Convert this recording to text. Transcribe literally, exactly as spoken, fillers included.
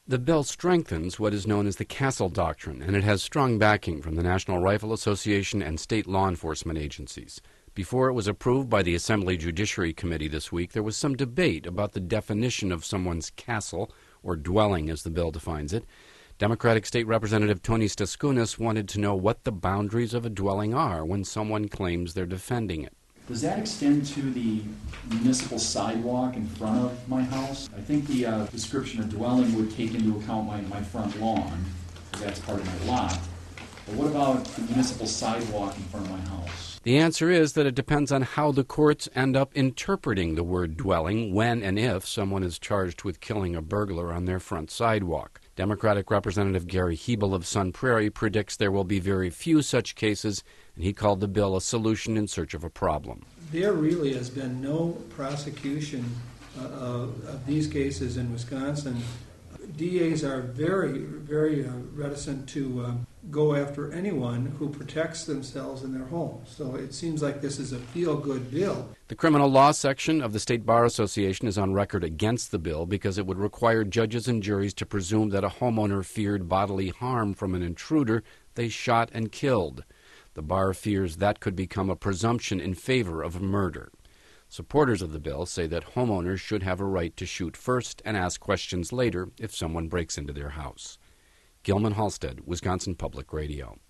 The bill strengthens what is known as the Castle Doctrine, and it has strong backing from the National Rifle Association and state law enforcement agencies. Before it was approved by the Assembly Judiciary Committee this week, there was some debate about the definition of someone's castle, or dwelling as the bill defines it. Democratic State Representative Tony Staskunas wanted to know what the boundaries of a dwelling are when someone claims they're defending it. Does that extend to the municipal sidewalk in front of my house? I think the uh, description of dwelling would take into account my, my front lawn, because that's part of my lot. But what about the municipal sidewalk in front of my house? The answer is that it depends on how the courts end up interpreting the word dwelling when and if someone is charged with killing a burglar on their front sidewalk. Democratic Representative Gary Hebel of Sun Prairie predicts there will be very few such cases, and he called the bill a solution in search of a problem. There really has been no prosecution uh, of these cases in Wisconsin. D As are very, very uh, reticent to uh, go after anyone who protects themselves in their homes. So it seems like this is a feel-good bill. The criminal law section of the State Bar Association is on record against the bill because it would require judges and juries to presume that a homeowner feared bodily harm from an intruder they shot and killed. The bar fears that could become a presumption in favor of murder. Supporters of the bill say that homeowners should have a right to shoot first and ask questions later if someone breaks into their house. Gilman Halstead, Wisconsin Public Radio.